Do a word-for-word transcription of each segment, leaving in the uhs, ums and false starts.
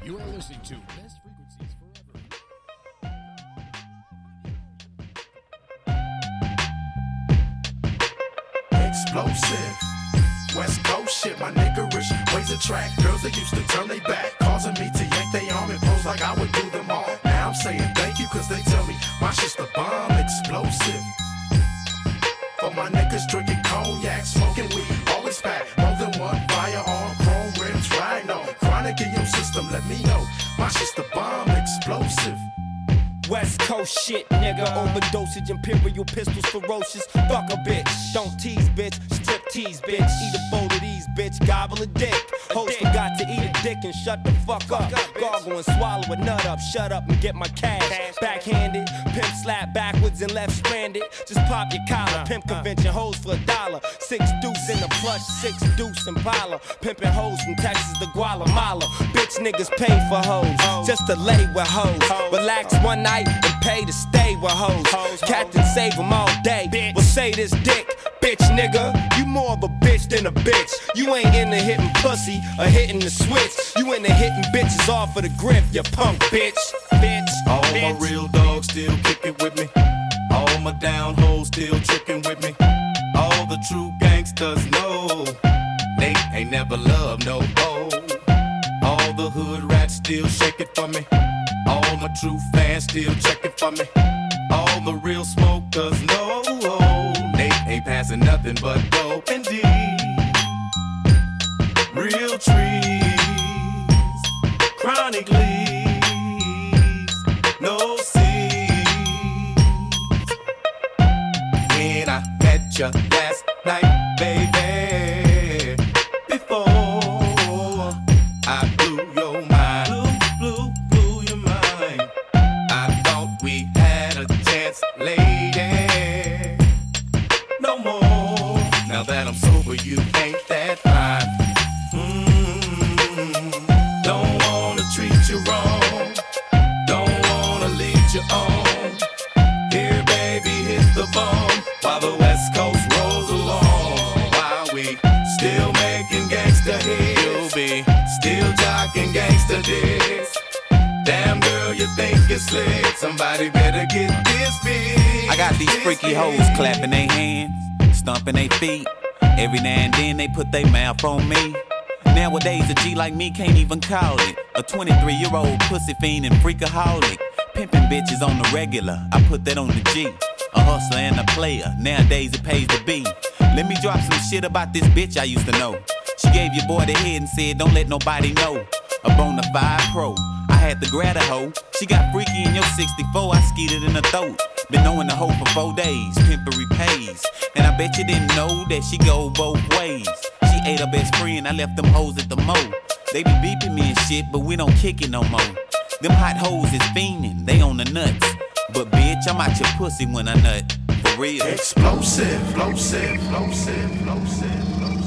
You are listening to Best Frequencies Forever. Explosive. West Coast shit, my niggerish ways attract girls that used to turn they back, causing me to yank they arm and pose like I would do them all. Now I'm saying thank you cause they tell me my shit's the bomb. Explosive. For my niggas drinking cognac, smoking weed, always pack more than one firearm, chrome rims, rhino, chronic in your system, let me know my shit's the bomb. Explosive. West Coast shit, nigga. Overdosage, imperial pistols, ferocious. Fuck a bitch. Don't tease, bitch. Strip tease, bitch. Eat a bowl of these, bitch. Gobble a dick. Host forgot to eat a dick and shut the fuck up. Gargle and swallow a nut up. Shut up and get my cash. Backhanded. Pimp slap backwards and left stranded. Just pop your collar. Pimp convention hoes for a dollar. Six deuce in the plush. Six deuce in Impala. Pimping hoes from Texas to Guatemala. Bitch niggas pay for hoes. Just to lay with hoes. Relax one night and pay to stay with hoes. hoes Captain hoes. Save them all day. Bitch. Well, say this dick, bitch nigga. You more of a bitch than a bitch. You ain't into hitting pussy or hitting the switch. You into hitting bitches off of the grip, you punk bitch. Bitch. All bitch. my real dogs still kicking with me. All my down hoes still tricking with me. All the true gangsters know they ain't never loved no hoe. All the hood rats still shake it for me. All my true fans still checking for me. All the real smokers know they ain't passing nothing but dope and D. Real trees, chronic leaves, no seeds. When I met you last night, baby, before I blew your mind, blew, blew, blew your mind. I thought we had a chance, lady. No more. Now that I'm sober, you ain't that fine. Mm-hmm. Don't wanna treat you wrong. Don't wanna lead you on. Here, baby, hit the bomb while the West Coast rolls along. While we still making gangsta hits, you'll be still jocking gangsta dicks. Damn girl, you think you're slick. Somebody better get this big. I got these freaky hoes clapping their hands, stomping their feet. Every now and then they put their mouth on me. Nowadays a G like me can't even call it a twenty-three-year-old pussy fiend and freakaholic. Pimping bitches on the regular, I put that on the G. A hustler and a player, nowadays it pays to be. Let me drop some shit about this bitch I used to know. She gave your boy the head and said don't let nobody know. A bona fide pro, I had to grab a hoe. She got freaky in your sixty-four, I skeeted in her throat. Been knowing the hoe for four days, pimpery pays. And I bet you didn't know that she go both ways. She ate her best friend, I left them hoes at the mo. They be beeping me and shit, but we don't kick it no more. Them hot hoes is fiending, they on the nuts. But bitch, I'm out your pussy when I nut. For real. Explosive, explosive, explosive, explosive,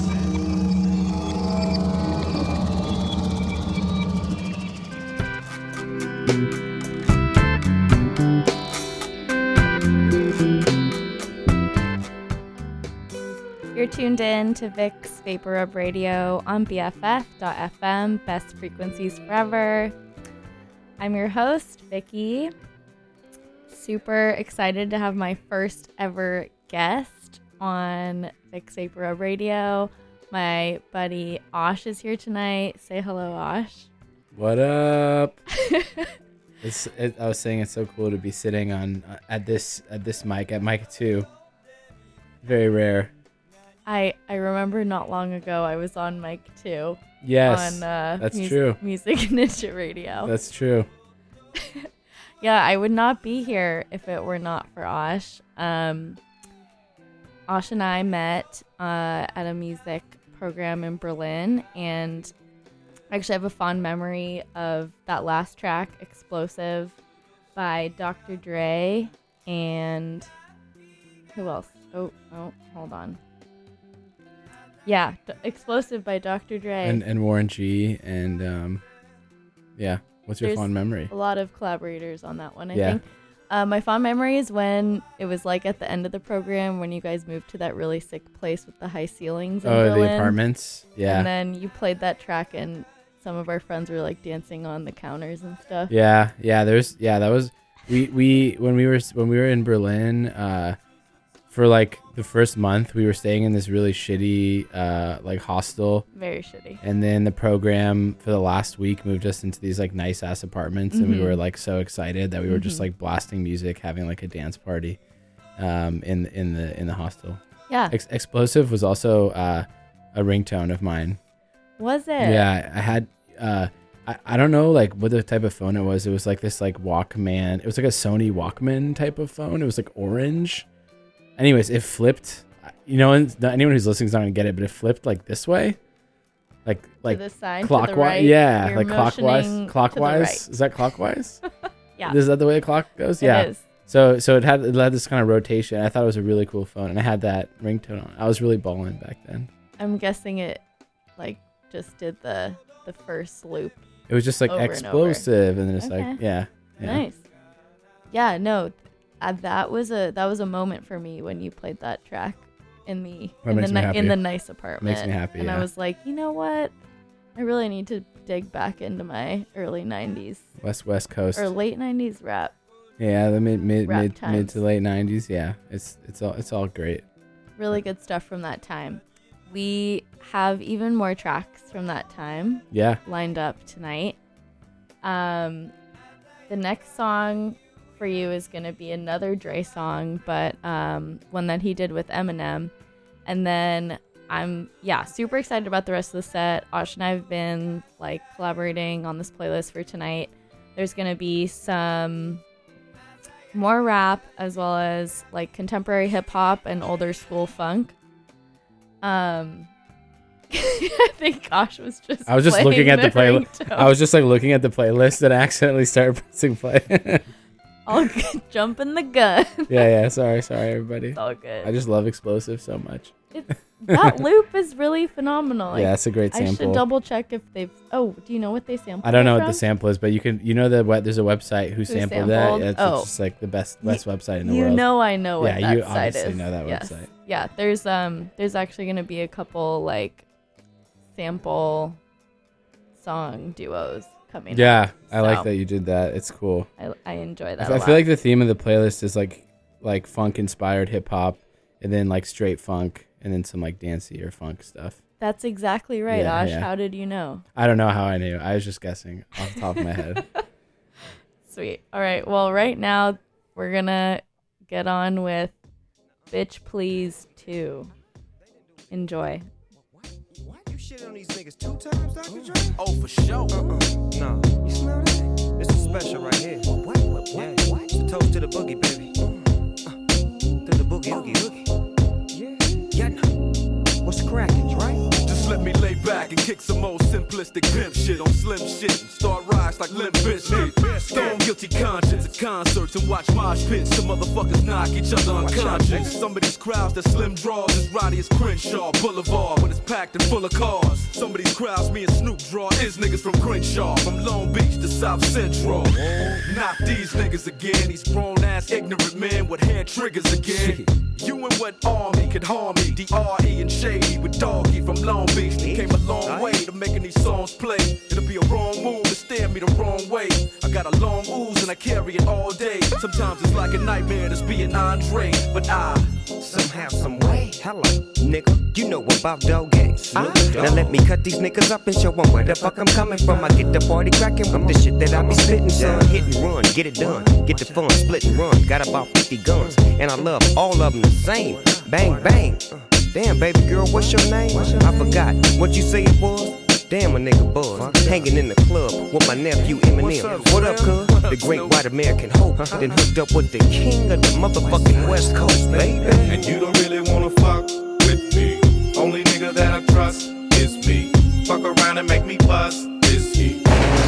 You're tuned in to Vic's Vapor Rub Radio on B F F dot F M, Best Frequencies Forever. I'm your host, Vicky. Super excited to have my first ever guest on Vic's Vapor Rub Radio. My buddy Osh is here tonight. Say hello, Osh. What up? it's, it, I was saying it's so cool to be sitting on uh, at this at this mic at mic two. Very rare. I I remember not long ago I was on mic two. Yes, on, uh, that's Mus- true. Music Ninja Radio. That's true. Yeah, I would not be here if it were not for Osh. Um, Osh and I met uh, at a music program in Berlin, and I actually have a fond memory of that last track, Explosive, by Doctor Dre, and who else? Oh, oh, hold on. Yeah, D- Explosive by Doctor Dre. And and Warren G. And um, yeah. What's your There's fond memory? A lot of collaborators on that one, I Yeah. think. Uh, my fond memory is when it was like at the end of the program when you guys moved to that really sick place with the high ceilings in Oh, Berlin. the apartments. Yeah. And then you played that track and some of our friends were like dancing on the counters and stuff. Yeah, yeah. There's yeah. That was we we when we were when we were in Berlin. Uh, for like the first month, we were staying in this really shitty uh like hostel. Very shitty. And then the program for the last week moved us into these like nice ass apartments, mm-hmm. and we were like so excited that we were mm-hmm. just like blasting music, having like a dance party, um in in the in the hostel. Yeah. Ex- Explosive was also uh, a ringtone of mine. Was it? Yeah, I had. Uh, I, I don't know like what the type of phone it was. It was like this like Walkman. It was like a Sony Walkman type of phone. It was like orange. Anyways, it flipped. You know, anyone who's listening is not gonna get it, but it flipped like this way, like like to the side, clockwise. To the right. Yeah, You're like clockwise. Clockwise. Right. Is that clockwise? Yeah. Is that the way the clock goes? Yeah. It is. So so it had it had this kind of rotation. I thought it was a really cool phone, and I had that ringtone on. I was really balling back then. I'm guessing it like just did the the first loop. It was just like over explosive, and, and then it's okay. like yeah, yeah. Nice. Yeah, no, uh, that was a that was a moment for me when you played that track in the That in the makes me ni- happy. in the nice apartment. Makes me happy, And yeah. I was like, you know what? I really need to dig back into my early nineties West West Coast. or late nineties rap. Yeah, the mid mid Rap mid, mid times. to late nineties. Yeah, it's it's all it's all great. Really good stuff from that time. We have even more tracks from that time Yeah. lined up tonight. Um, the next song for you is going to be another Dre song, but um, one that he did with Eminem. And then I'm, yeah, super excited about the rest of the set. Ash and I have been like collaborating on this playlist for tonight. There's going to be some more rap as well as like contemporary hip hop and older school funk. Um, I think Gosh was just. I was just playing looking at the playlist. ringtone. I was just like looking at the playlist and accidentally started pressing play. I'll jump in the gun. yeah, yeah. Sorry, sorry, everybody. It's all good. I just love Explosive so much. It's, that loop is really phenomenal. Like, yeah, it's a great I sample. should double check if they've. Oh, do you know what they sampled? I don't know it what the from? sample is, but you can. You know that what there's a website who, sampled, that. sampled? Yeah, it's, Oh. it's just like the best best website in the You world. know, I know what Yeah, that you site obviously is. know that Yes. website. Yeah, there's um, there's actually gonna be a couple like sample song duos coming. Yeah, up, I like so that you did that. It's cool. I, I enjoy I that. f- a I lot. feel like the theme of the playlist is like like funk inspired hip hop, and then like straight funk, and then some like dancey or funk stuff. That's exactly right, Yeah, Ash. yeah. How did you know? I don't know how I knew. I was just guessing off the top of my head. Sweet. All right. Well, right now we're gonna get on with "Bitch Please" two. Enjoy. What? You shit on these niggas two times, Doctor Dre? Oh, for sure. Uh-uh. Nah. You smell that? This is special right here. What? What? What? Yeah. What? It's a toast to the boogie, baby. Uh, to the boogie, oogie, oogie. Yeah. Yeah. Nah. What's cracking, Dre? Just let me lay back and kick some old simplistic pimp shit on slim shit and start rise like Limp Bizkit. Stone guilty conscience at concerts and watch mosh pits. Some motherfuckers knock each other unconscious. Some of these crowds that slim draws is rowdy as Crenshaw Boulevard when it's packed and full of cars. Some of these crowds me and Snoop draw is niggas from Crenshaw, from Long Beach to South Central. Not these niggas again, these grown ass ignorant men with hair triggers again. You and what army could harm me? D R E and Shady with Doggy from Long Beach. They came a long way to making these songs play. It'll be a wrong move to stare me the wrong way. I got a long ooze and I carry it all day. Sometimes it's like a nightmare that's being Andre, but I Somehow, some way. Hello, nigga. You know about dog gangs. Now let me cut these niggas up and show them where the fuck I'm coming from. I get the party cracking from the shit that I be spitting, son. Hit and run, get it done. Get the fun, split and run. Got about fifty guns, and I love all of them the same. Bang, bang. Damn, baby girl, what's your name? I forgot what you say it was. Damn, a nigga buzz. Hanging in the club with my nephew Eminem. What up, cuz? The great white American hope. Then hooked up with the king of the motherfucking West Coast, baby. and you don't really wanna fuck with me. Only nigga that I trust is me. Fuck around and make me bust is he. Stand out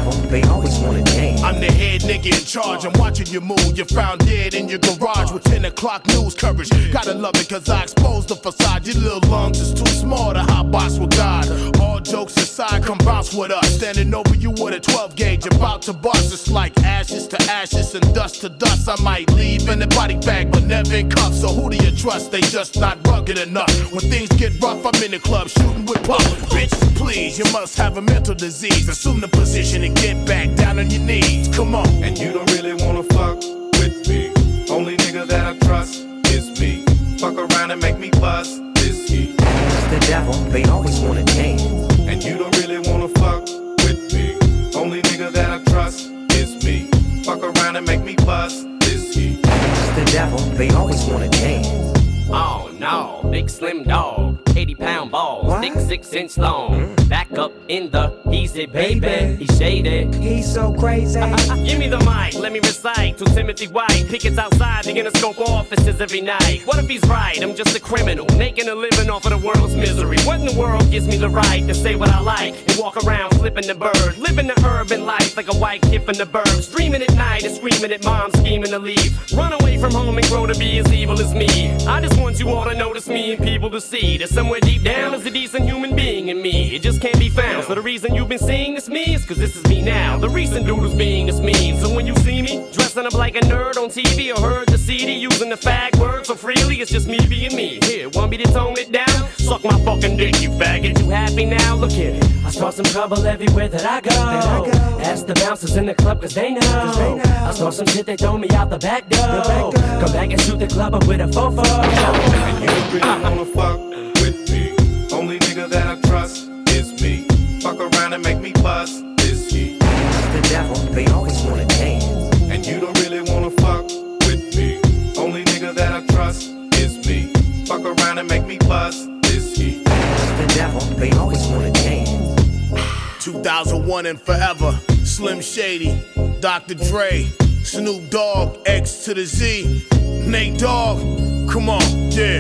devil, they always wanna dance. I'm the head nigga in charge, I'm watching you move. You're found dead in your garage with ten o'clock news coverage. Gotta love it cause I exposed the facade. Your little lungs is too small to hot box with God. All jokes aside, come bounce with us. Standing over you with a twelve gauge, about to bust. It's like ashes to ashes and dust to dust. I might leave in a body bag, but never in cuffs. So who do you trust? They just not rugged enough. When things get rough, I'm in the club shooting with puff. Bitch, please, you must have a mental disease. Assume the position and get back down on your knees. Come on. And you don't really wanna fuck with me. Only nigga that I trust is me. Fuck around and make me bust this heat. It's the devil, they always wanna dance. And you don't really wanna fuck with me. Only nigga that I trust is me. Fuck around and make me bust this heat. It's the devil, they always wanna dance. Oh no, big slim dog, eighty pound balls, What? thick six inch long. Back up in the, he's it baby, he's shaded. He's so crazy. Give me the mic, let me recite to Timothy White. Pickets outside, the Interscope offices every night. What if he's right? I'm just a criminal, making a living off of the world's misery. What in the world gives me the right to say what I like and walk around flipping the bird, living the urban life like a white kid from the burbs, dreaming at night and screaming at mom, scheming to leave. Run away from home and grow to be as evil as me. I just want you all to notice me and people to see that somewhere deep down is a decent human being in me. It just can't be found. So the reason you've been seeing this me is cause this is me now. The recent dude who's being this mean. So when you see me dressing up like a nerd on T V or heard the C D using the fag word so freely, it's just me being me. Here, want me to tone it down? Suck my fucking dick, you faggot. You happy now? Look here. I start some trouble everywhere that I go. That I go. Ask the bouncers in the club cause they know. Cause they know. I start some shit, they throw me out the back door. The back door. Come back and shoot the club up with a fofo. And you don't really wanna fuck with me. Only nigga that I trust is me. Fuck around and make me bust this heat. It's the devil, they always wanna dance. And you don't really wanna fuck with me. Only nigga that I trust is me. Fuck around and make me bust this heat. It's the devil, they always wanna dance. two thousand one and forever. Slim Shady, Doctor Dre, Snoop Dogg, X to the Z, Nate Dogg. Come on, yeah.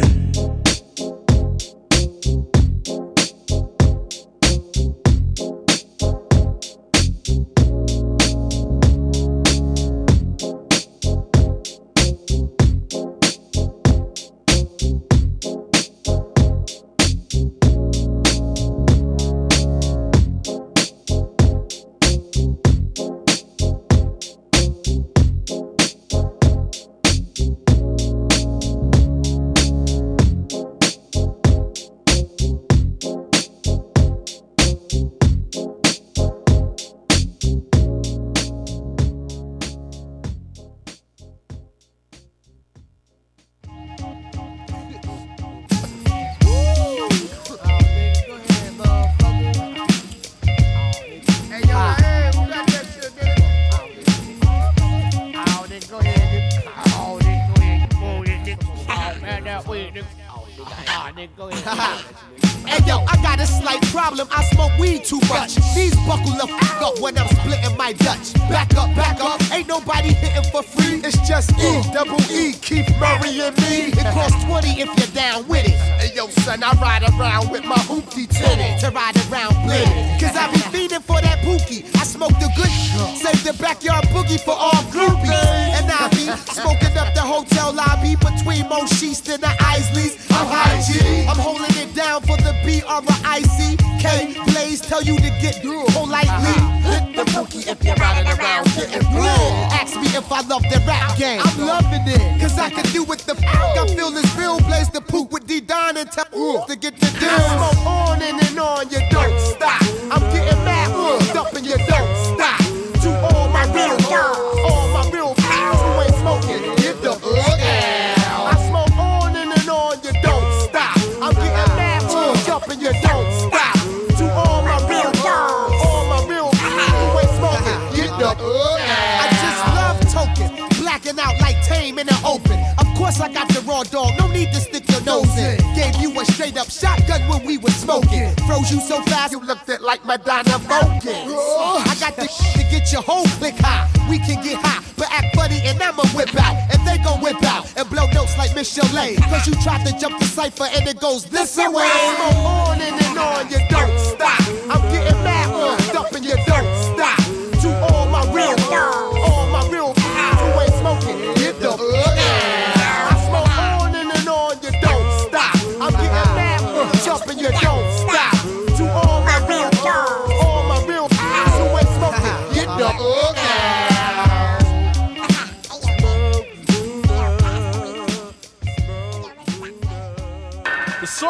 Hey yo, I got a slight problem. I smoke weed too much. These buckle the f up when I'm splitting my Dutch. Back up, back up. Ain't nobody hitting for free. It's just E, double E, Keith Murray and me. It costs twenty if you're down with it. Hey yo, son, I ride around with my hoopty titty to ride around blitty. Cause I be feeding for that pookie. I smoke the good shit. Save the backyard boogie for all groupies. And I be smoking up the hotel lobby between Mo Sheets and the Isleys. I'm high G. I'm holding it down for the B R I C K. Blaze tell you to get politely. Hit the bookie if you're riding around getting real. Ask me if I love the rap game. I'm loving it. Cause I can do what the fuck I feel is real. Blaze the poop with D-Don and tell uh, to get the deal. I smoke on and, and on, you don't stop. I'm getting mad, uh, up and you don't stop. To all my real girls, all my real pals who ain't smoking, get the fuck out. I smoke on and, and on, you don't stop. I'm getting mad, uh, up and you don't stop. To all my real girls, all my real pals who ain't smoking, get the fuck out. I just love toking, blacking out like Tame in the open. Of course I got the raw dog, no need to stick your nose in. Gave you a straight up shotgun when we was smoking. Froze you so fast you looked at like Madonna Vulcan. I got the to get your whole click high. We can get high, but act funny and I'ma whip out. And they gon' whip out and blow notes like Miss Chalet. Cause you tried to jump the cipher and it goes this way. Smoke on and, and on, you don't stop. I'm getting mad, uh, up and you don't stop. To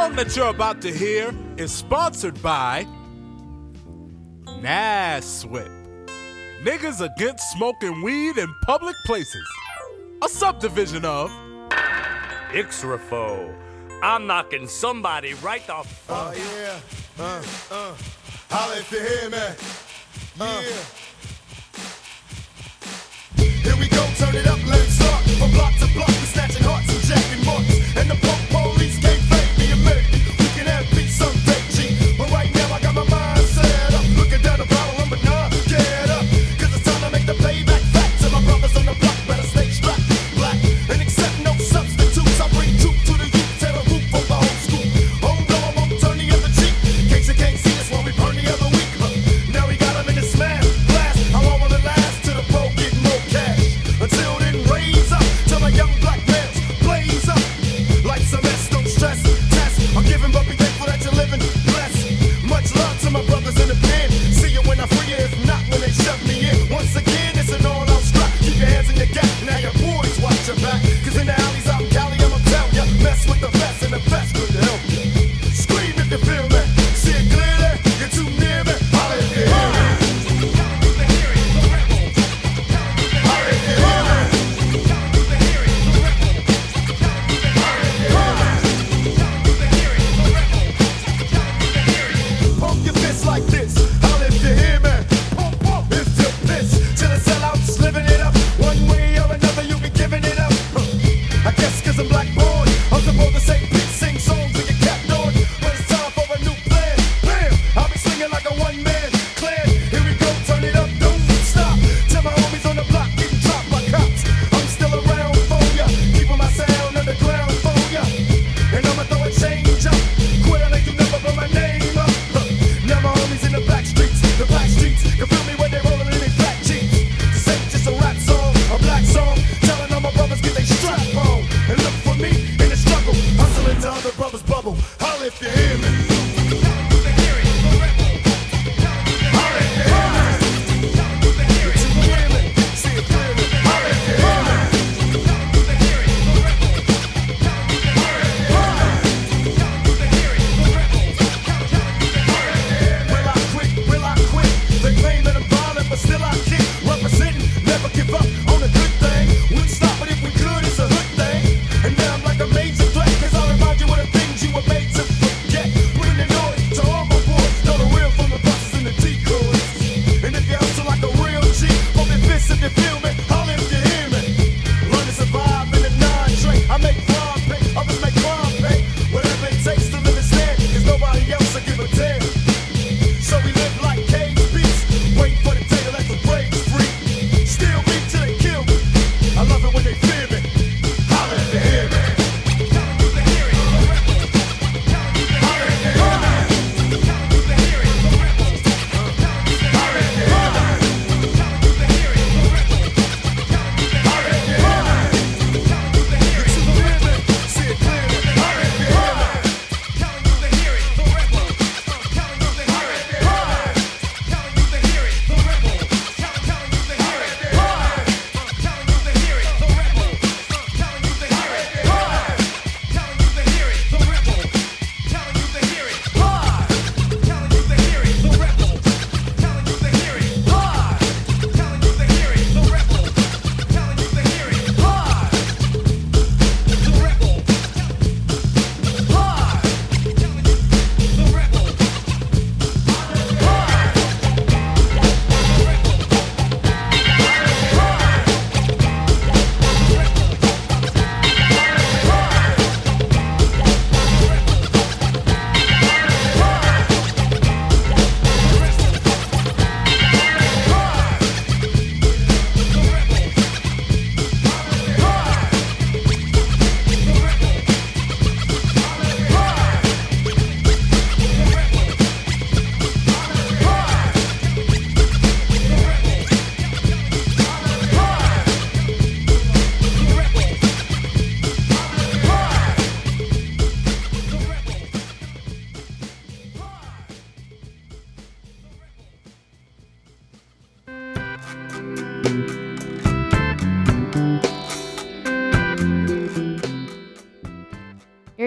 song that you're about to hear is sponsored by Naswip. Niggas against smoking weed in public places. A subdivision of Ixrafo. I'm knocking somebody right the fuck. Oh, yeah. Uh, uh. Holla if you hear me. Uh. Yeah. Here we go, turn it up, let's start. From block to block, we're snatching hearts and jacking marks. And the punk police can't fake me a minute. We can have peace someday, G. But right now I got my mind set up. Looking down the barrel, number nine, get up. Cause it's time to make the payback fat. To my brothers on the block, better stay strapped. Black and accept no substitutes. I bring truth to the youth, tear the roof over the whole school. Hold on, I'm gonna turn the other cheek. In case you can't see us while we burn the other week. Huh. Now we got them in the smash, blast. How long will it last? Till the pro get more cash. Until then, raise up. Till my young black males blaze up. Like some S, don't stress, test. I'm giving, but be thankful that you're living blessed. Much love to my brothers in the pen. See you when I free you, if not when they shove me in. Once again, it's an all-out strap. Keep your hands in your gap. Now your boys watch your back. Cause in the alleys out in Cali, I'ma tell ya. Mess with the best and the best could help you. Scream if you feel me. See it clearly. You're too near me. Holla if you hear me. Pump your fist like this. Holla if you hear me. Pump, pump if you piss. Till the sellouts living it up. One way or another, you be giving it up. Huh. I guess cause I'm black boy, I'm supposed to say peace, sing songs with your cap on. But it's time for a new plan. Bam! I'll be swinging like a one-man clan. Here we go, turn it up, don't stop. Till my homies on the block getting dropped by cops. I'm still around for ya, keeping my sound underground for ya. And I'ma throw a change up. Quit, like you never put my name up. Huh. Now my homies in the back streets, the back streets can feel me when they rolling in their fat jeeps. This ain't just a rap song, a black song, telling all my brothers get they strap on and look for me in the struggle, hustling to other brothers bubble. Holla if you hear me. Holla if you hear me. You're too near me. See it clearly. Holla if you hear me. Will I quit? Will I quit? They claim that I'm violent, but still I kick. Representing, never give up on a good thing. Wouldn't stop it if we could, it's a hood thing. And now I'm like a major threat, cause I remind you of the things you were made to forget. Putting in noise to all my boys, know the real from the buses and the decoys. And if you hustle like a real G, pump your fists if you feel me, holla if you hear me. Learn to survive in the non-trade. I make crime pay, others make crime pay. Whatever it takes to live and stand, cause nobody else will give a damn. So we live like cage beasts, wait for the day to let the braves free. Still beat till they kill me. I love it when they fear me. Holla if you hear me. Holla if you hear me.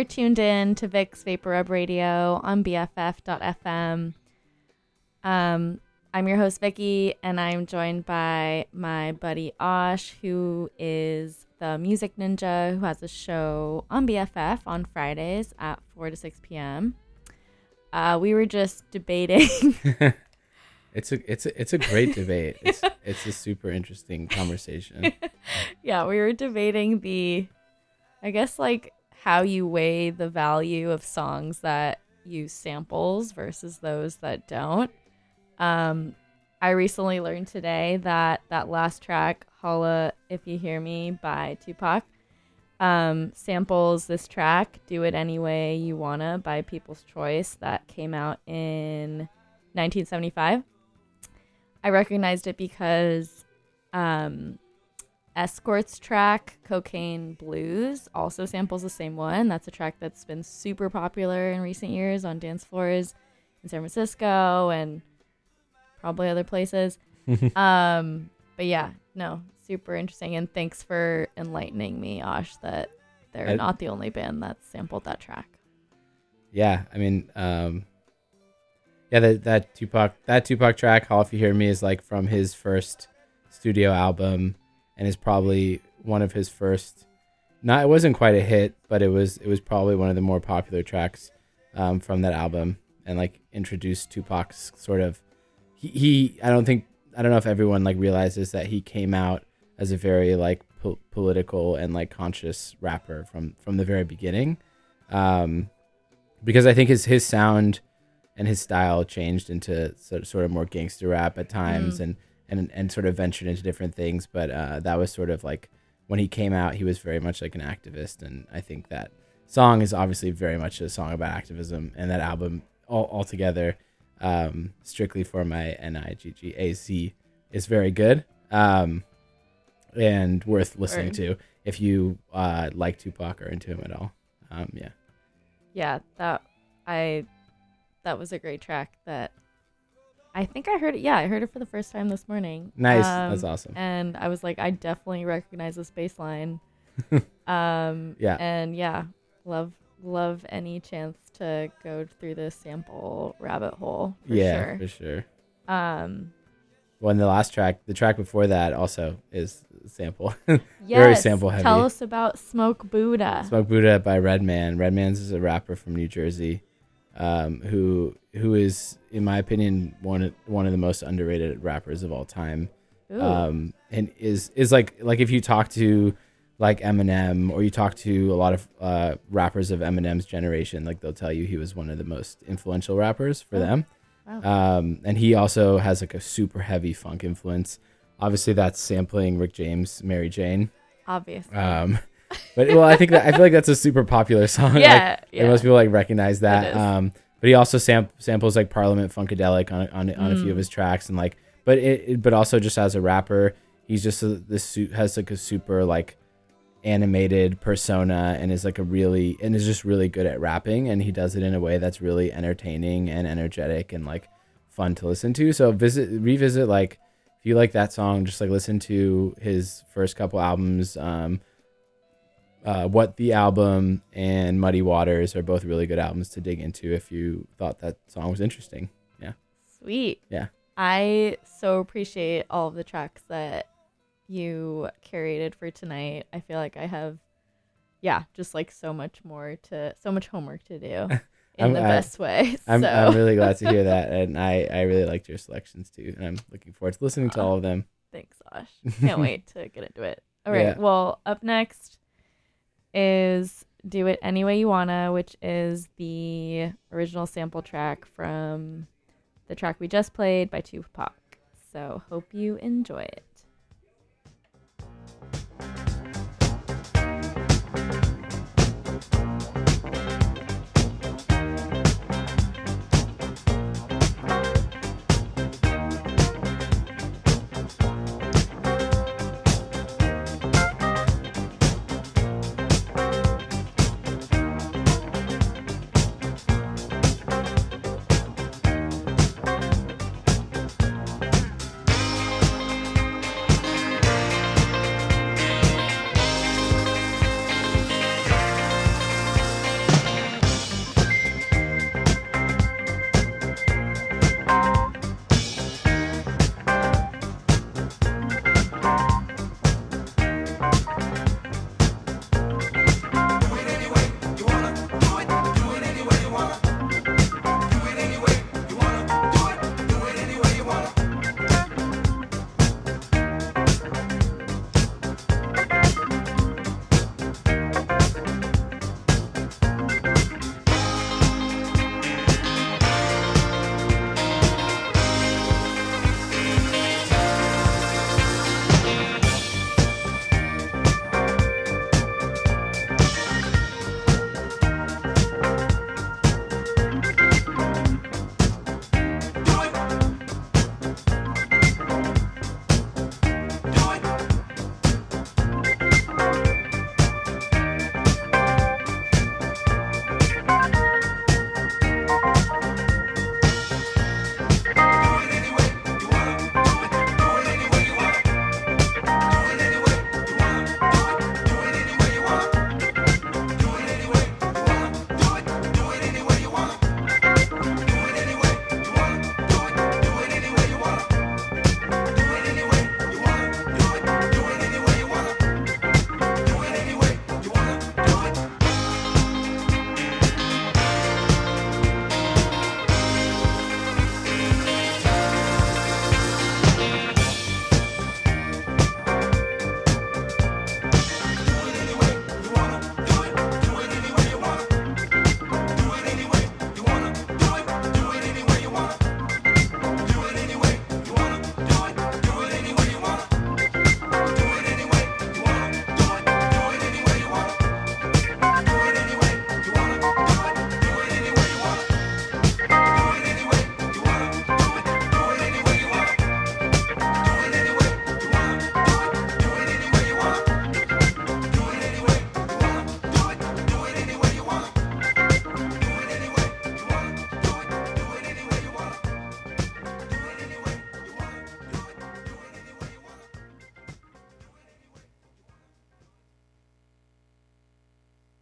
tuned in to Vic's Vapor Rub Radio on B F F dot F M. Um, I'm your host, Vicky, and I'm joined by my buddy Osh, who is the music ninja who has a show on B F F on Fridays at four to six p.m. Uh, we were just debating. It's a it's a it's a great debate. It's it's a super interesting conversation. Yeah, we were debating the, I guess, like how you weigh the value of songs that use samples versus those that don't. Um, I recently learned today that that last track, "Holla If You Hear Me" by Tupac, um, samples this track, "Do It Any Way You Wanna" by People's Choice that came out in nineteen seventy-five. I recognized it because um, Escort's track, "Cocaine Blues," also samples the same one. That's a track that's been super popular in recent years on dance floors in San Francisco and probably other places. um, but yeah, no, super interesting. And thanks for enlightening me, Osh, that they're I, not the only band that's sampled that track. Yeah, I mean, um, yeah, that that Tupac that Tupac track, "Holla If You Hear Me," is like from his first studio album, and is probably one of his first. Not, it wasn't quite a hit, but it was it was probably one of the more popular tracks um, from that album, and like introduced Tupac's sort of. He, he I don't think I don't know if everyone like realizes that he came out as a very like po- political and like conscious rapper from from the very beginning, um, because I think his his sound and his style changed into sort of, sort of more gangster rap at times, mm. and, and and sort of ventured into different things. But uh, that was sort of like when he came out, he was very much like an activist, and I think that song is obviously very much a song about activism, and that album all altogether. Um, Strictly for My N I G G A Z is very good, um, and worth listening to if you uh, like Tupac or into him at all. Um, yeah, yeah, that I that was a great track. That I think I heard it. Yeah, I heard it for the first time this morning. Nice, um, that's awesome. And I was like, I definitely recognize this bass line. um, yeah, and yeah, love. Love any chance to go through the sample rabbit hole. For yeah, sure. for sure. Um, well, and the last track, the track before that, also is sample. Yes, very sample heavy. Tell us about Smoke Buddha. Smoke Buddha by Redman. Redman's is a rapper from New Jersey, um, who who is, in my opinion, one of, one of the most underrated rappers of all time. Ooh. Um, and is is like like if you talk to like Eminem, or you talk to a lot of uh, rappers of Eminem's generation, like they'll tell you he was one of the most influential rappers for oh, them. Wow. Um, and he also has like a super heavy funk influence. Obviously, that's sampling Rick James' "Mary Jane." Obviously. Um, but well, I think that I feel like that's a super popular song. Yeah, like, yeah. Most people like recognize that. It is. Um, but he also sam- samples like Parliament Funkadelic on on, on Mm. a few of his tracks, and like, but it, it but also just as a rapper, he's just a, this su- has like a super like. animated persona, and is like a really and is just really good at rapping, and he does it in a way that's really entertaining and energetic and like fun to listen to. So visit revisit like if you like that song, just like listen to his first couple albums. um uh What the Album and Muddy Waters are both really good albums to dig into if you thought that song was interesting. Yeah, sweet. Yeah, I so appreciate all of the tracks that you curated for tonight. I feel like I have, yeah, just like so much more to, so much homework to do in I'm, the I, best way. I'm, so. I'm really glad to hear that, and I, I really liked your selections too, and I'm looking forward to listening to all of them. Thanks, Osh. Can't wait to get into it. All right. Yeah. Well, up next is "Do It Any Way You Wanna," which is the original sample track from the track we just played by Tupac. So hope you enjoy it.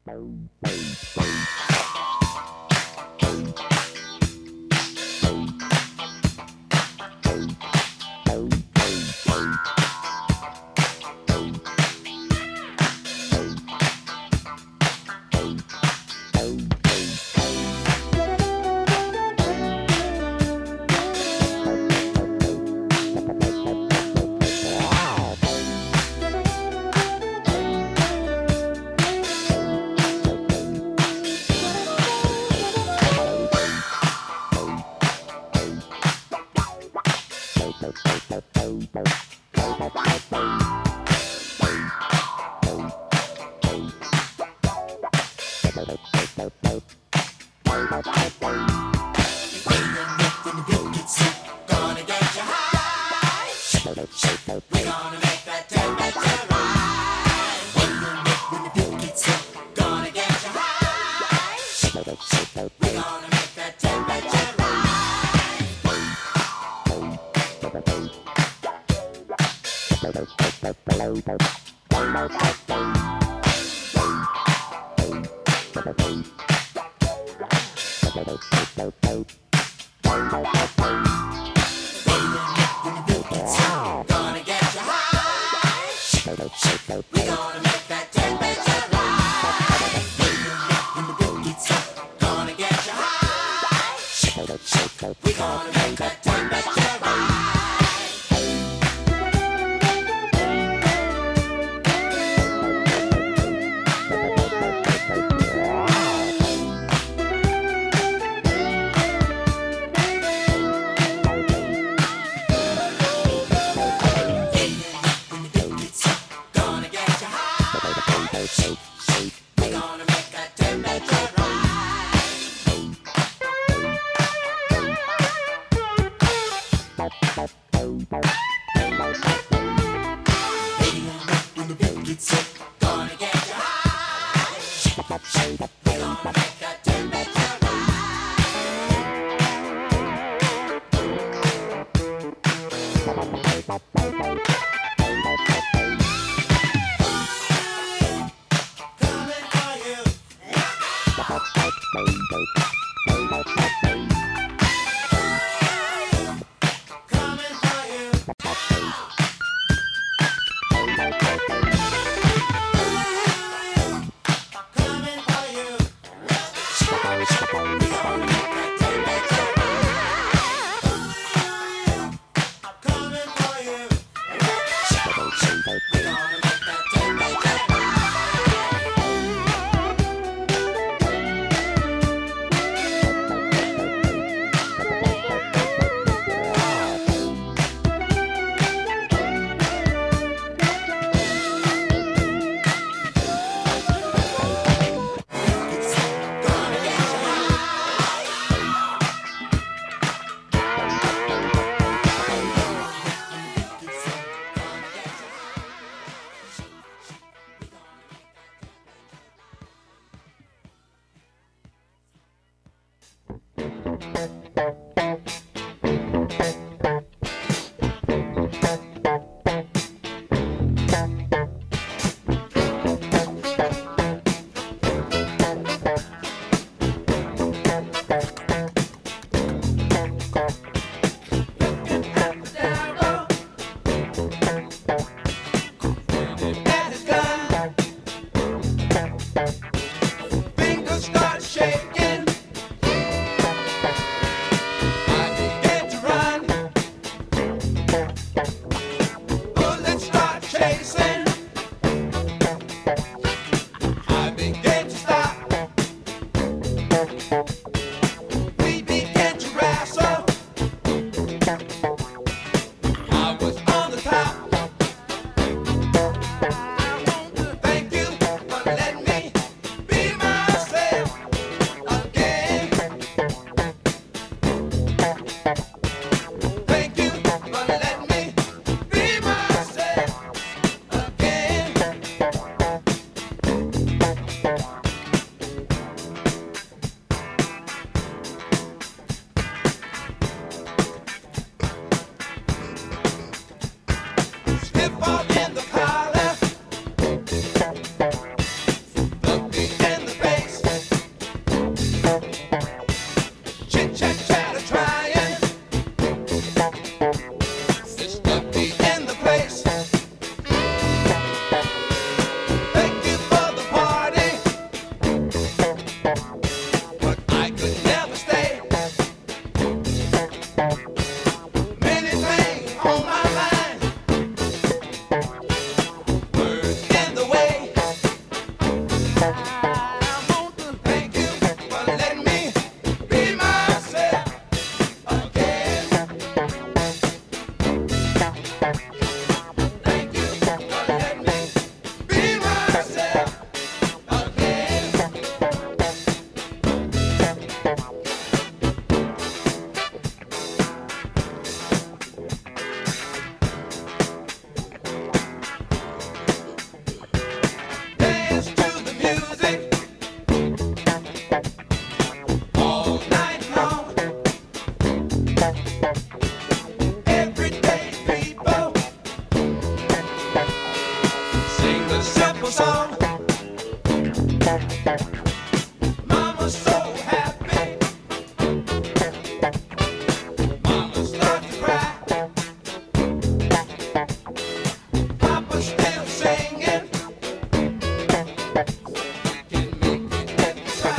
Fingers start shaking. Mama's so happy. Mama starts to cry. Papa's still singing. Can make it try.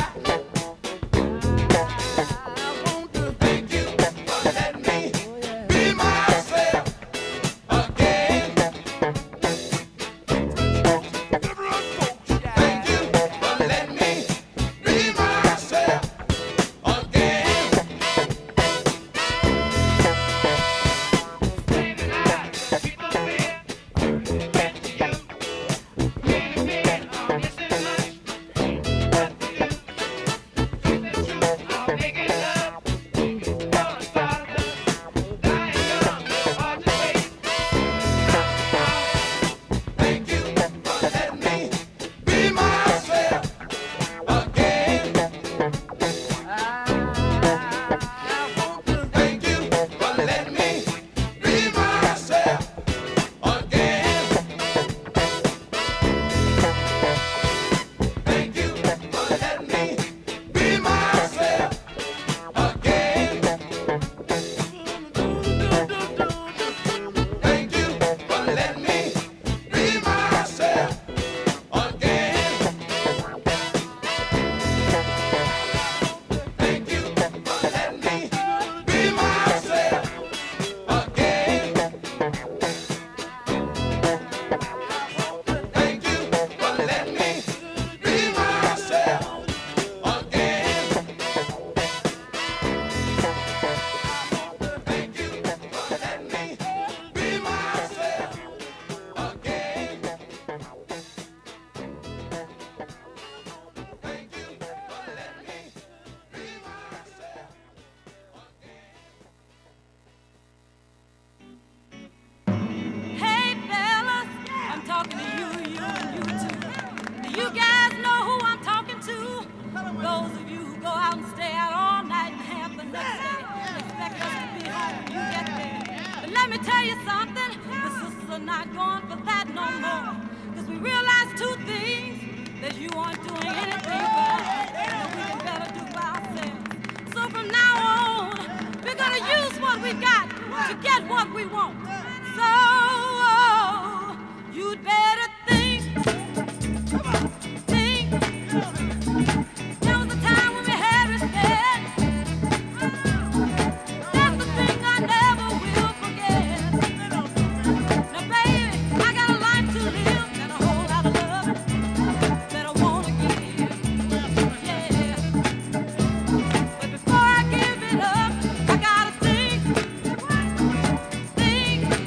I want to thank you for letting me be myself again. Thank you for letting me be myself again. Thank you for letting me be myself again. I want to thank you for letting me be myself again. Thank you for letting me be myself again. Thank you for letting me be myself again. Thank you for letting me be myself again. Thank you for letting me be myself again. Thank you for letting me be myself again. Thank you for letting me be myself. Hey fellas, I'm talking to you, you, and you too. Do you guys know who I'm talking to? Those of you who go out and stay out all night and have the next day. Expect us to be home when you get there. But let me tell you something, the sisters are not going for that no more. Cause we realize two things, that you aren't doing anything for us, and that we can better do for ourselves. So from now on, we're gonna use what we got to get what we want. So you'd better think, think. There was a time when we had respect. That's the thing I never will forget. Now, baby, I got a life to live and a whole lot of love that I wanna give. Yeah. But before I give it up, I gotta think, think.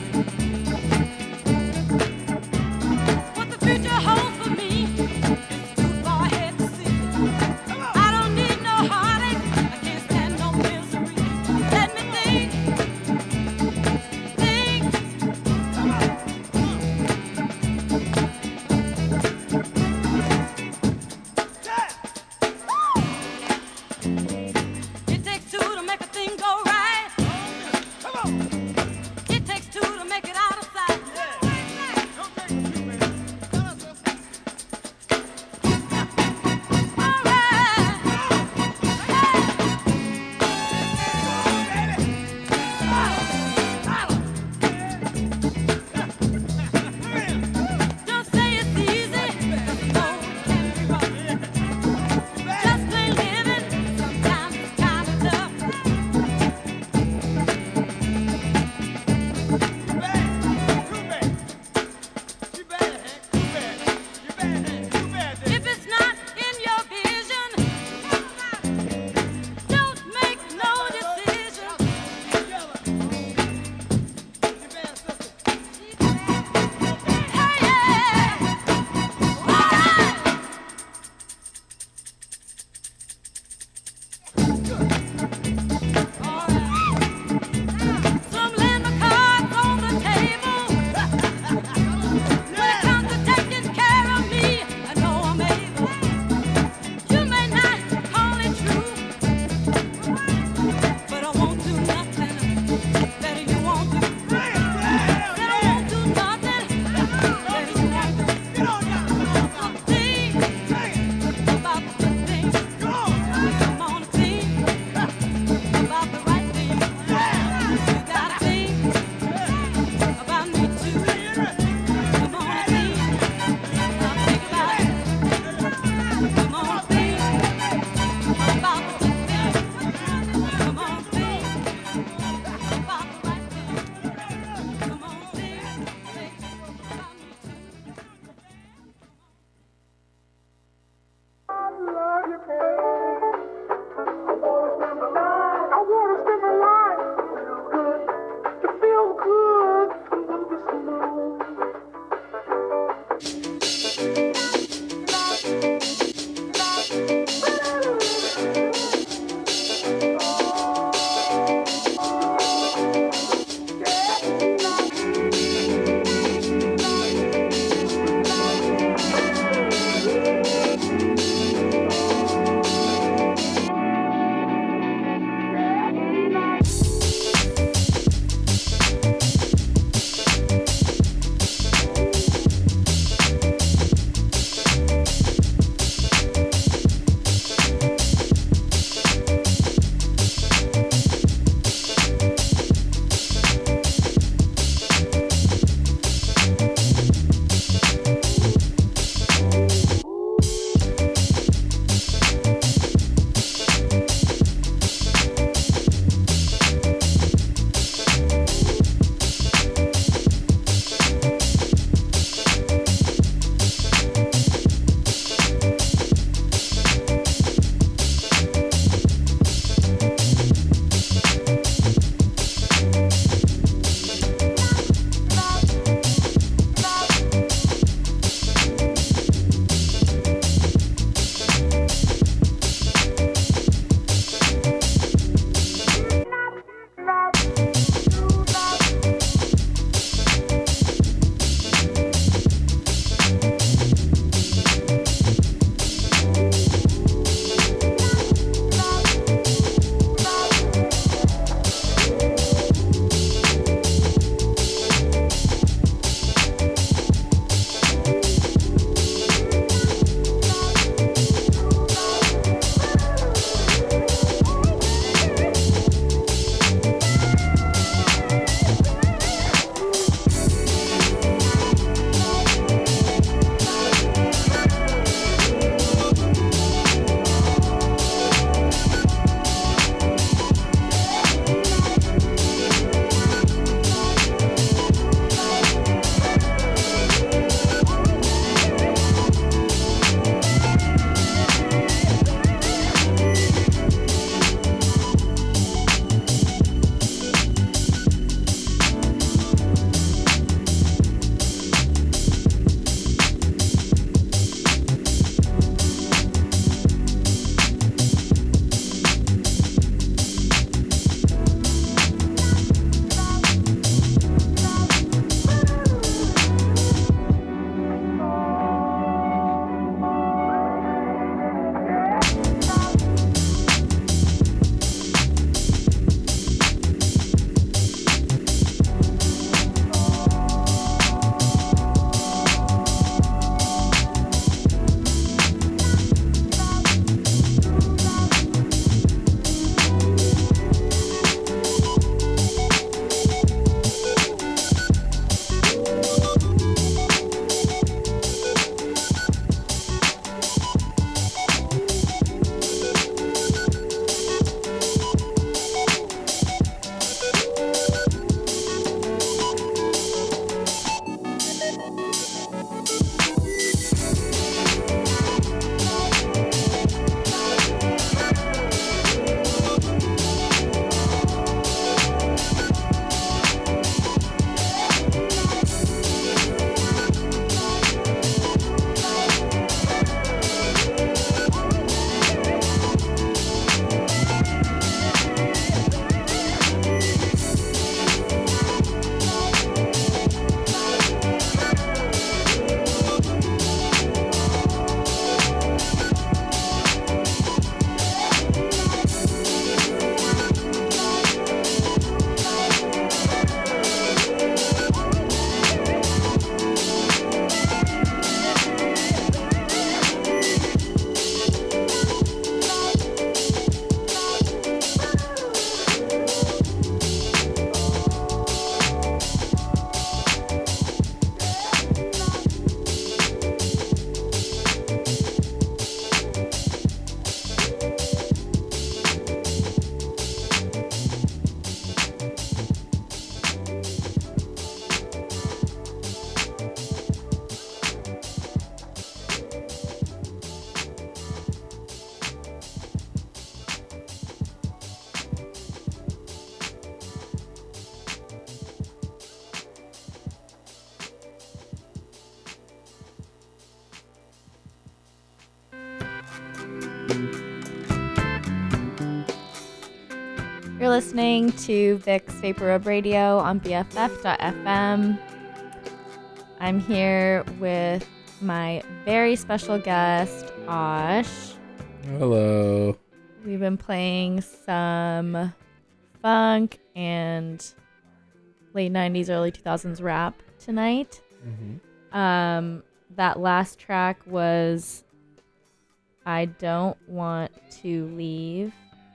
listening to Vic's Vapor Rub Radio on B F F dot F M. I'm here with my very special guest, Osh. Hello. We've been playing some funk and late nineties, early two thousands rap tonight. Mm-hmm. Um, that last track was I Don't Want to Leave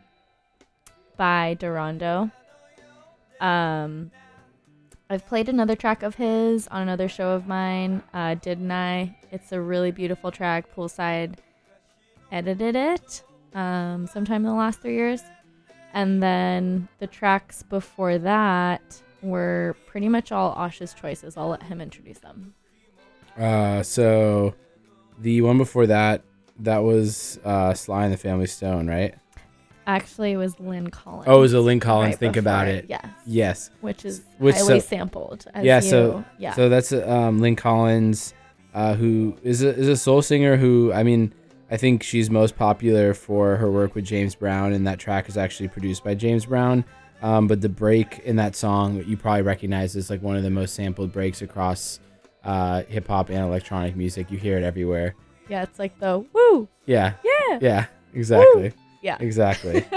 by Durando. Um, I've played another track of his on another show of mine, uh, Didn't I? It's a really beautiful track. Poolside edited it um, sometime in the last three years. And then the tracks before that were pretty much all Osh's choices. I'll let him introduce them. Uh, so the one before that, that was uh, Sly and the Family Stone, right? Actually, it was Lynn Collins. Oh, it was a Lynn Collins. right Think About It. Yes. Yes. Which is Which, highly so, sampled. As yeah. you, So yeah. So that's um, Lynn Collins, uh, who is a is a soul singer. Who I mean, I think she's most popular for her work with James Brown, and that track is actually produced by James Brown. Um, but the break in that song you probably recognize is like one of the most sampled breaks across uh, hip hop and electronic music. You hear it everywhere. Yeah, it's like the woo. Yeah. Yeah. Yeah. Exactly. Woo. Yeah. Exactly.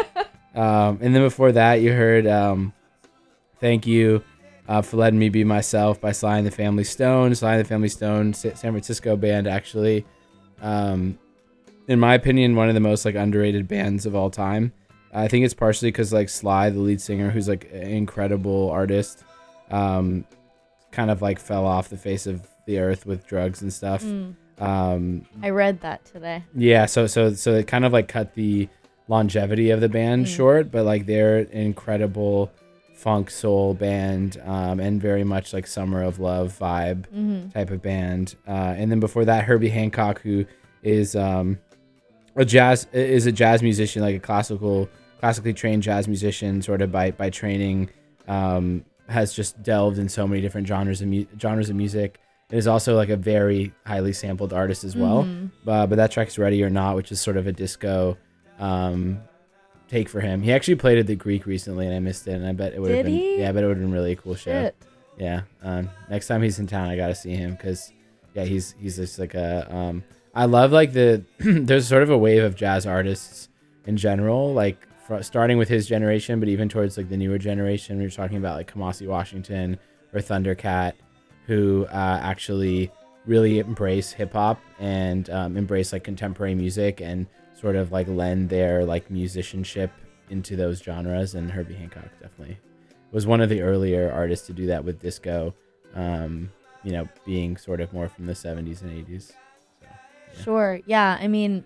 um, and then before that, you heard um, "Thank You uh, for Letting Me Be Myself" by Sly and the Family Stone. Sly and the Family Stone, San Francisco band, actually. Um, in my opinion, one of the most like underrated bands of all time. I think it's partially because like Sly, the lead singer, who's like an incredible artist, um, kind of like fell off the face of the earth with drugs and stuff. Mm. Um, I read that today. Yeah, so so so it kind of like cut the longevity of the band Mm. short, but like they're an incredible funk soul band, um, and very much like Summer of Love vibe Mhm. type of band. Uh, and then before that, Herbie Hancock, who is um, a jazz is a jazz musician, like a classical classically trained jazz musician, sort of by by training, um, has just delved in so many different genres of mu- genres of music. It is also like a very highly sampled artist as well. Mhm. Uh, but that track's Ready or Not, which is sort of a disco um, take for him. He actually played at the Greek recently, and I missed it. And I bet it would have Did been he? yeah, I bet it would have been a really cool show. Shit. Yeah. Um, next time he's in town, I gotta see him because yeah, he's he's just like a. Um, I love like the there's sort of a wave of jazz artists in general, like fr- starting with his generation, but even towards like the newer generation. We were talking about like Kamasi Washington or Thundercat, who uh, actually really embrace hip hop and um, embrace like contemporary music and sort of like lend their like musicianship into those genres. And Herbie Hancock definitely was one of the earlier artists to do that with disco, um, you know, being sort of more from the seventies and eighties. So, yeah. Sure. Yeah. I mean,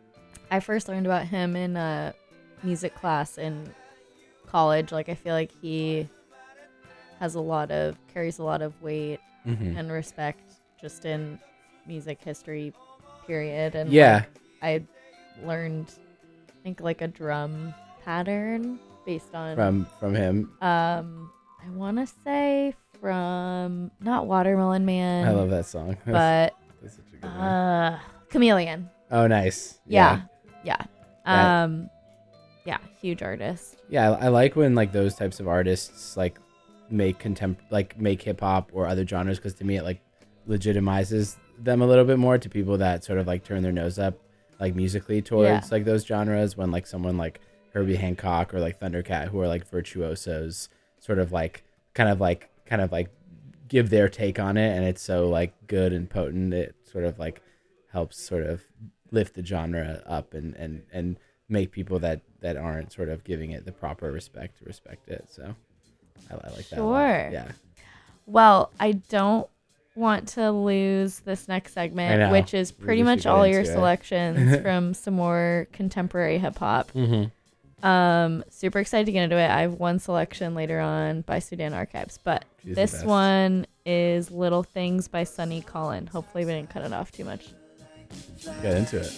I first learned about him in a music class in college. Like, I feel like he has a lot of, carries a lot of weight Mhm. and respect just in music history, period. And Yeah. like, I learned, I think, like a drum pattern based on From from him. Um, I want to say from not Watermelon Man. I love that song. But That's such a good one. uh, Chameleon. Oh, nice. Yeah, yeah, That- um, yeah, huge artist. Yeah, I, I like when like those types of artists like make contempt like make hip hop or other genres, because to me it like legitimizes them a little bit more to people that sort of like turn their nose up like musically towards Yeah. like those genres, when like someone like Herbie Hancock or like Thundercat, who are like virtuosos, sort of like kind of like kind of like give their take on it, and it's so like good and potent, it sort of like helps sort of lift the genre up and and and make people that that aren't sort of giving it the proper respect to respect it. So I, I like that a lot. Sure. Yeah. Well, I don't want to lose this next I segment, know. which is We pretty just much should get all your into it. selections from some more contemporary hip hop. Mhm. Um, super excited to get into it. I have one selection later on by Sudan Archives, but She's the this best. one is Little Things by Sonny Colin. Hopefully we didn't cut it off too much. Get into it.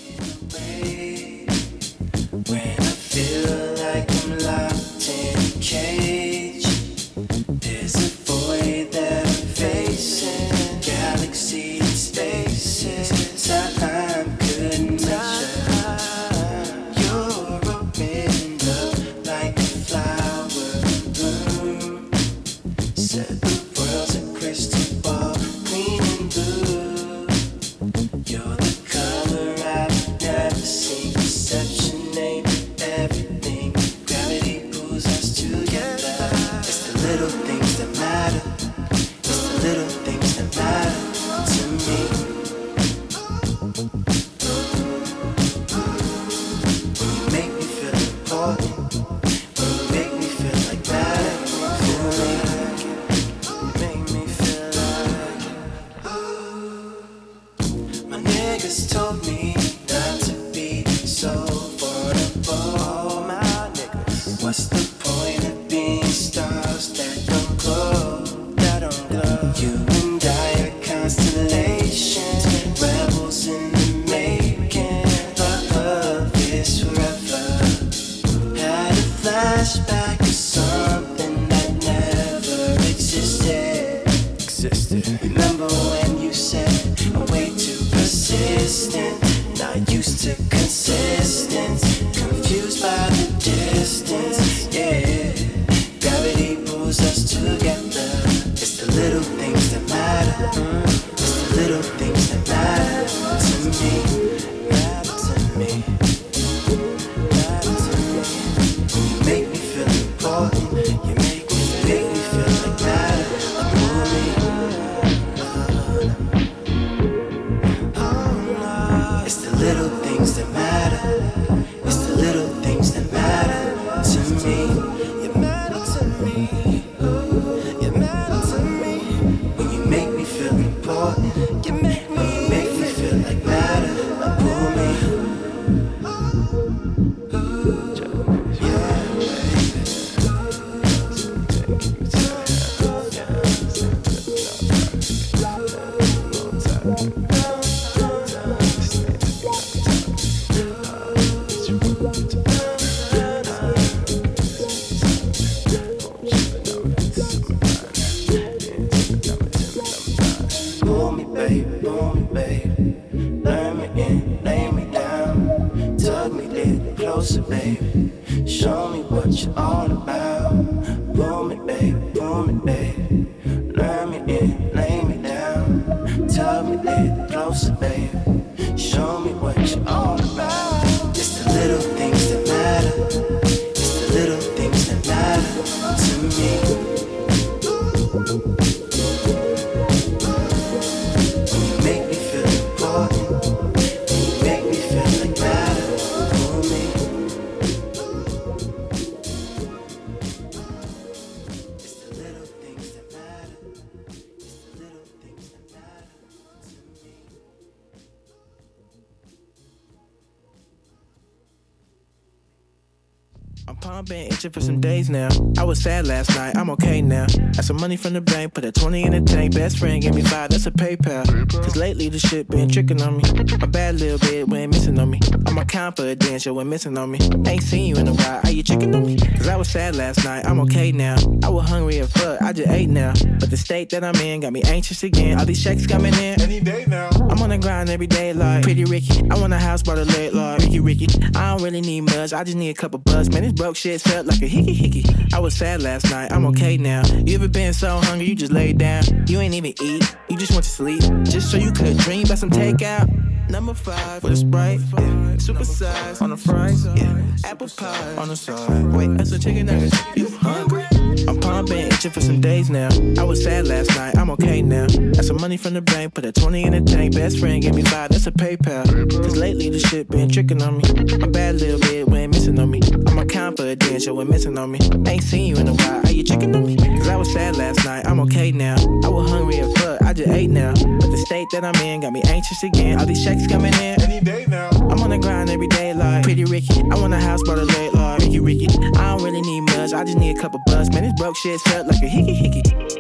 When I feel like I'm locked in a cage, there's a void that I'm facing. Galaxies and spaces, time couldn't measure. You're a window like a flower niggas told me not to be so vulnerable. All my niggas, what's the point of being stars that don't glow, that don't glow? You and I are constellations, rebels in the making. But love is forever. Had a flashback of something that never existed. Existed. Remember when you said I'm way too persistent, not used to consistency, confused by the distance. Yeah, gravity pulls us together. It's the little things that matter. It's the little things that matter to me. Matter to me. Matter to me. You make me feel important. You make me, make me feel like matter. Like more me. It's the little things that matter. It's the little things that matter to me. You matter to me. You matter to me. When you make me feel important, you make me, when you make me feel like matter. Like pull me. Pull me, babe, pull me, babe. Learn me in, lay me down. Tug me, little closer, babe. Show me what you're all about. Pull me, babe, pull me, babe. Learn me in, lay me down. Tug me, little closer, babe. Show me what you're all about. It's the little things that matter. It's the little things that matter to me. Make me feel important. You make me feel like matter for me. It's the little things that matter. It's the little things that matter to me. I'm pumping, itching for some days now. I was sad last night, I'm okay now. Got some money from the bank, put a twenty in the tank. Best friend gave me five, that's a PayPal. Cause lately the shit been tricking on me. My bad little bit went missing on me. I'm a confidential went missing on me. Ain't seen you in a while, are you checking on me? Cause I was sad last night, I'm okay now. I was hungry as fuck, I just ate now. But the state that I'm in got me anxious again. All these checks coming in Any day now. I'm on the grind every day like Pretty Ricky. I want a house by the lake like Ricky Ricky. I don't really need much, I just need a couple bucks. Man, this broke shit felt like a hickey hickey. I was sad last night, I'm okay now. You ever been so hungry you just laid down? You ain't even eat, you just went to sleep. Just so you could dream about some takeout. Number five with a Sprite, yeah. Super size on the fries, yeah. Apple pie on the side. Wait, that's a chicken nuggets. You hungry? I'm pumping, itching for some days now. I was sad last night, I'm okay now. Got some money from the bank, put a twenty in the tank. Best friend gave me five, that's a PayPal. Cause lately the shit been tricking on me. My bad little bit went missing on me. I'm a confidential went missing on me. Ain't seen you in a while, are you checking on me? Cause I was sad last night, I'm okay now. I was hungry as fuck, I just ate now. But the state that I'm in got me anxious again. All these checks coming in Any day now. I'm on the grind every day like Pretty Ricky. I want a house by the lake like Ricky Ricky. I don't really need much, I just need a couple bucks. Man, this broke shit felt like a hickey hickey.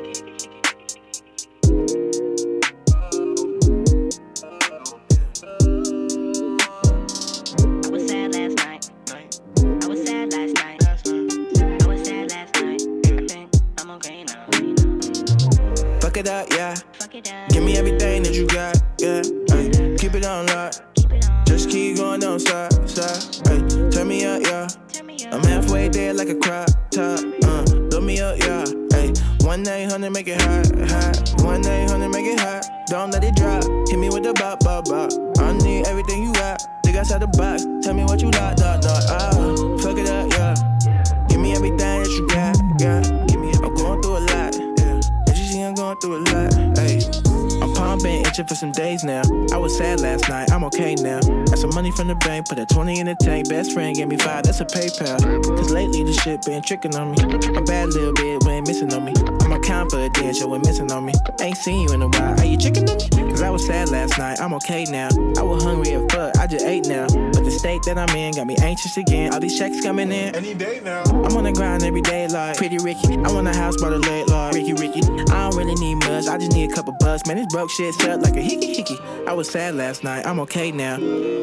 I was sad last night. I was sad last night. I was sad last night. I think I'm okay now. Fuck it up, yeah. Give me everything that you got, yeah. Ay, keep it on lock. Just keep going on side, side. Ay, turn me up, yeah. I'm halfway there like a crop top. Uh, look me up, yeah. Ay, one eight hundred make it hot, hot. one eight hundred make it hot. Don't let it drop. Hit me with the bop, bop, bop. I need everything you got. Dig outside the box. Tell me what you like, dot, dot. Ah, fuck it up, yeah. Give me everything that you got, yeah. Give me. I'm going through a lot, yeah. As you see, I'm going through a lot, ay. I'm pumping, itching for some days now. I was sad last night, I'm okay now. Got some money from the bank, put a twenty in the tank. Best friend gave me five, that's a PayPal. Cause lately the shit been tricking on me. My bad little bit went missing on me. I'm a confidential went missing on me. Ain't seen you in a while, are you tricking on me? Cause I was sad last last night. I'm okay now. I was hungry as fuck. I just ate now. But the state that I'm in got me anxious again. All these checks coming in. Any day now. I'm on the grind every day like Pretty Ricky. I want a house by the lake like Ricky Ricky. I don't really need much. I just need a couple bucks. Man, this broke shit felt like a hickey hickey. I was sad last night. I'm okay now.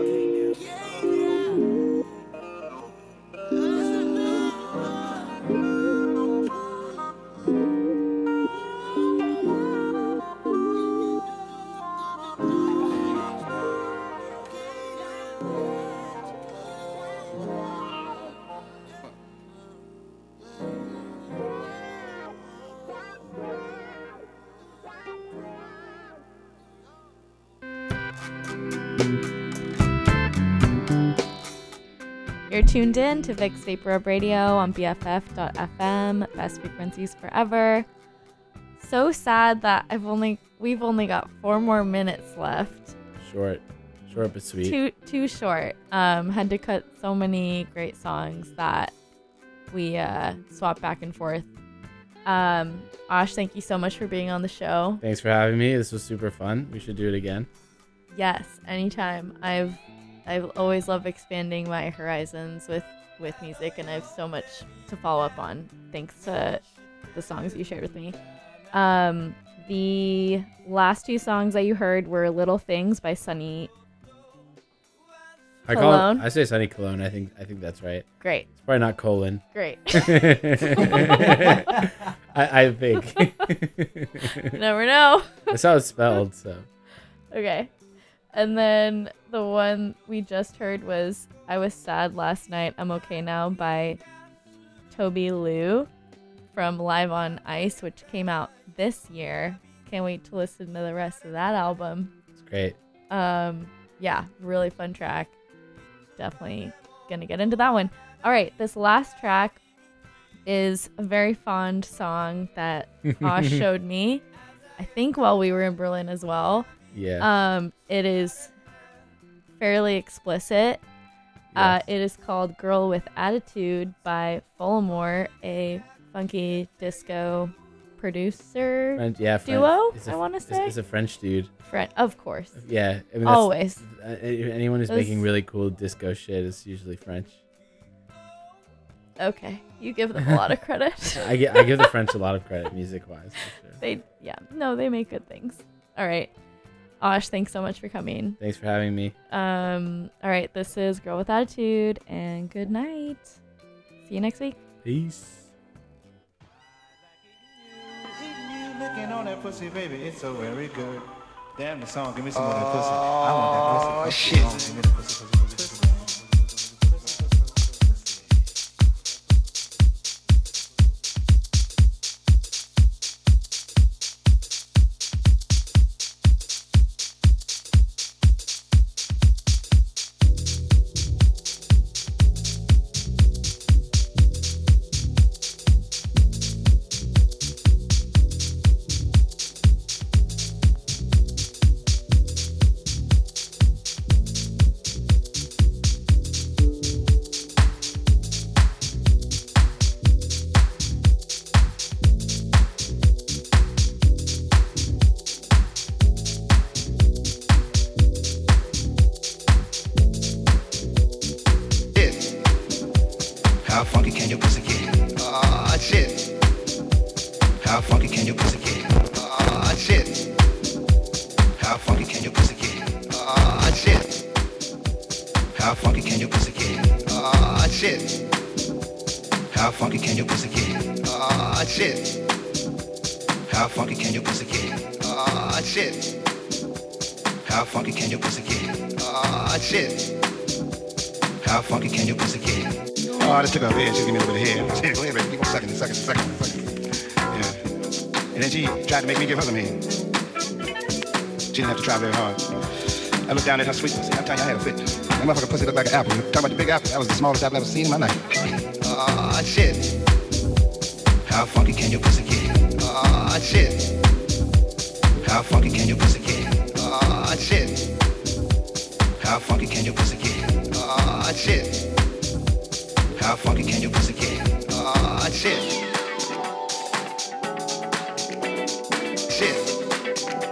You're tuned in to Vic's Vapor Rub Radio on B F F dot F M, best frequencies forever. So sad that I've only we've only got four more minutes left. Short, short but sweet. Too too short. Um, had to cut so many great songs that we uh, swapped back and forth. Um, Osh, thank you so much for being on the show. Thanks for having me. This was super fun. We should do it again. Yes, anytime. I've I've always loved expanding my horizons with, with music, and I have so much to follow up on thanks to the songs you shared with me. Um, the last two songs that you heard were Little Things by Sunny I Cologne. call it, I say Sunny Cologne. I think I think that's right. Great. It's probably not colon. Great. I, I think. You never know. That's how it's spelled. So. Okay. And then the one we just heard was I Was Sad Last Night, I'm Okay Now by Toby Lou from Live on Ice, which came out this year. Can't wait to listen to the rest of that album. It's great. Um, yeah, really fun track. Definitely gonna get into that one. All right, this last track is a very fond song that Osh showed me, I think while we were in Berlin as well. Yeah. Um, it is fairly explicit. Uh, Yes. it is called Girl with Attitude by Fullamore, a funky disco producer French, yeah, French- duo, it's a- I want to it's- say. It's a French dude. French, of course. Yeah. I mean, that's- Always. uh, anyone who's Those- making really cool disco shit is usually French. Okay, you give them a lot of credit. I, gi- I give the French a lot of credit, music-wise. For sure. They, yeah, no, they make good things. All right. Osh, thanks so much for coming. Thanks for having me. Um, all right, this is Girl with Attitude, and good night. See you next week. Peace. Licking on that pussy, baby, it's so very good. Damn the song, give me some more of that pussy. I want that pussy. Shit. Give me the pussy, pussy, pussy, pussy. How funky can your pussy get? Ah, shit. How funky can your pussy get? Ah, shit. How funky can your pussy get? Ah, shit. How funky can your pussy get? Ah, shit. How funky can your pussy get? Ah, shit. How funky can your pussy get? Ah, shit. How funky can your pussy get? Ah, shit. How funky can your pussy get? Oh, I just took her head. She gave me a little bit of head. Go ahead, baby. Keep on sucking it, sucking it, sucking it, sucking it. Yeah. And then she tried to make me give her some head. She didn't have to try very hard. I looked down at her sweet pussy. I'm telling you, I had a fit. That motherfucker pussy looked like an apple. Talking about the big apple. That was the smallest apple I've ever seen in my life. Ah, shit. How funky can your pussy get? Ah, shit. How funky can your pussy get? Ah, shit. How funky can your pussy get? Ah, shit. How funky can your pussy get? Ah, shit.